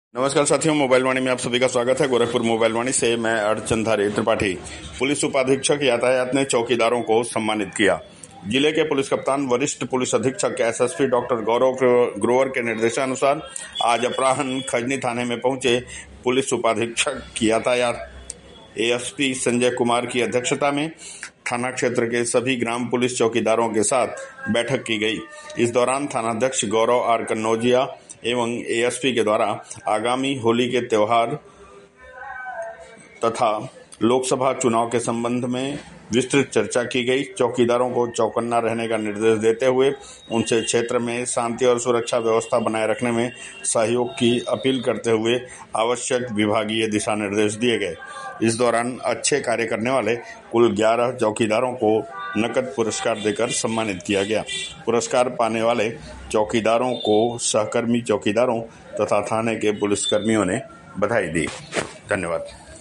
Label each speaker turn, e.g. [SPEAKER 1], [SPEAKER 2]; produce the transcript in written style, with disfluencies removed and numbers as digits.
[SPEAKER 1] नमस्कार साथियों, मोबाइल वाणी में आप सभी का स्वागत है। गोरखपुर मोबाइल वाणी से मैं अर्चनधारी त्रिपाठी। पुलिस उपाधीक्षक यातायात ने चौकीदारों को सम्मानित किया। जिले के पुलिस कप्तान वरिष्ठ पुलिस अधीक्षक एसएसपी डॉक्टर गौरव ग्रोवर के निर्देशानुसार आज अपराह्न खजनी थाने में पहुंचे पुलिस उपाधीक्षक यातायात एएसपी संजय कुमार की अध्यक्षता में थाना क्षेत्र के सभी ग्राम पुलिस चौकीदारों के साथ बैठक की गई। इस दौरान थानाध्यक्ष गौरव आर कन्नौजिया एवं एएसपी के द्वारा आगामी होली के त्योहार तथा लोकसभा चुनाव के संबंध में विस्तृत चर्चा की गई। चौकीदारों को चौकन्ना रहने का निर्देश देते हुए उनसे क्षेत्र में शांति और सुरक्षा व्यवस्था बनाए रखने में सहयोग की अपील करते हुए आवश्यक विभागीय दिशा निर्देश दिए गए। इस दौरान अच्छे कार्य करने वाले कुल 11 चौकीदारों को नकद पुरस्कार देकर सम्मानित किया गया। पुरस्कार पाने वाले चौकीदारों को सहकर्मी चौकीदारों तथा थाने के पुलिसकर्मियों ने बधाई दी। धन्यवाद।